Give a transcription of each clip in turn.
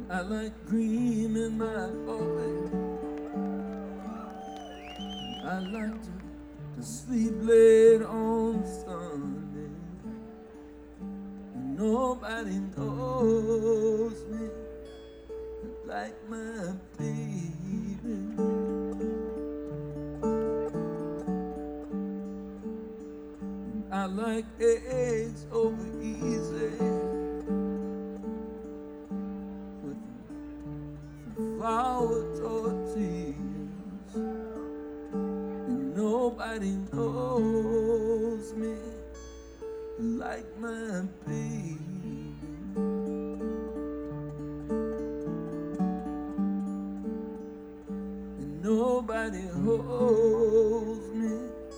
I like cream in my coffee. I like to sleep late on Sunday. And nobody knows me like my baby. I like eggs over easy with flour tortillas, and nobody knows me like my baby. And nobody holds me.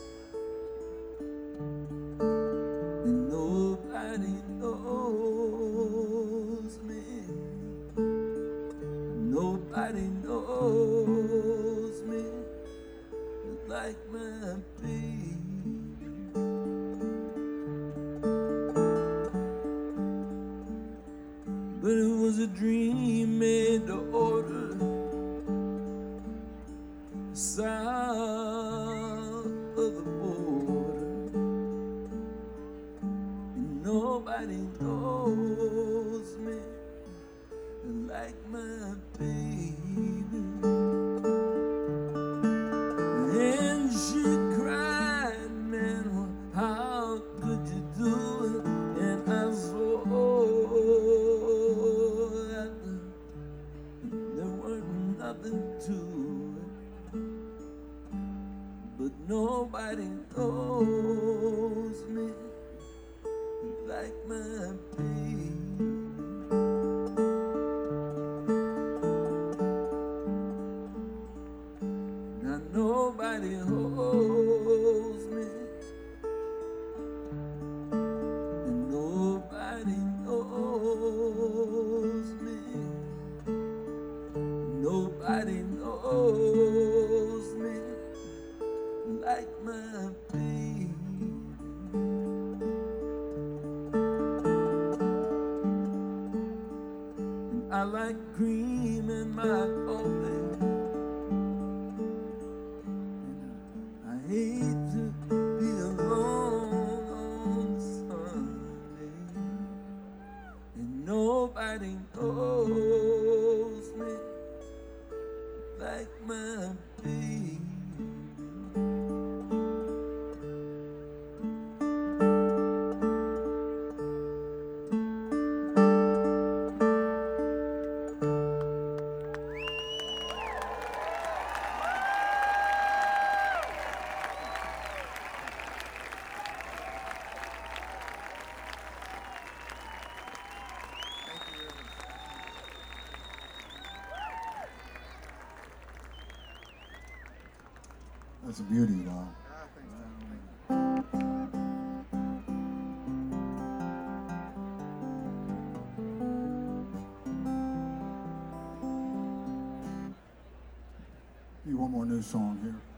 And nobody knows me. Nobody knows me like my baby. But it was a dream made to order south of the border. And nobody knows me like my baby. And she cried, man, how could you do it? And I swore that there weren't nothing to it. But nobody knows me like my baby. Now nobody holds me, and nobody knows me. Nobody knows me like my baby. And I like cream in my coffee. I hate to be alone on Sunday, and nobody knows me like my baby. That's a beauty, Lon. One more new song here.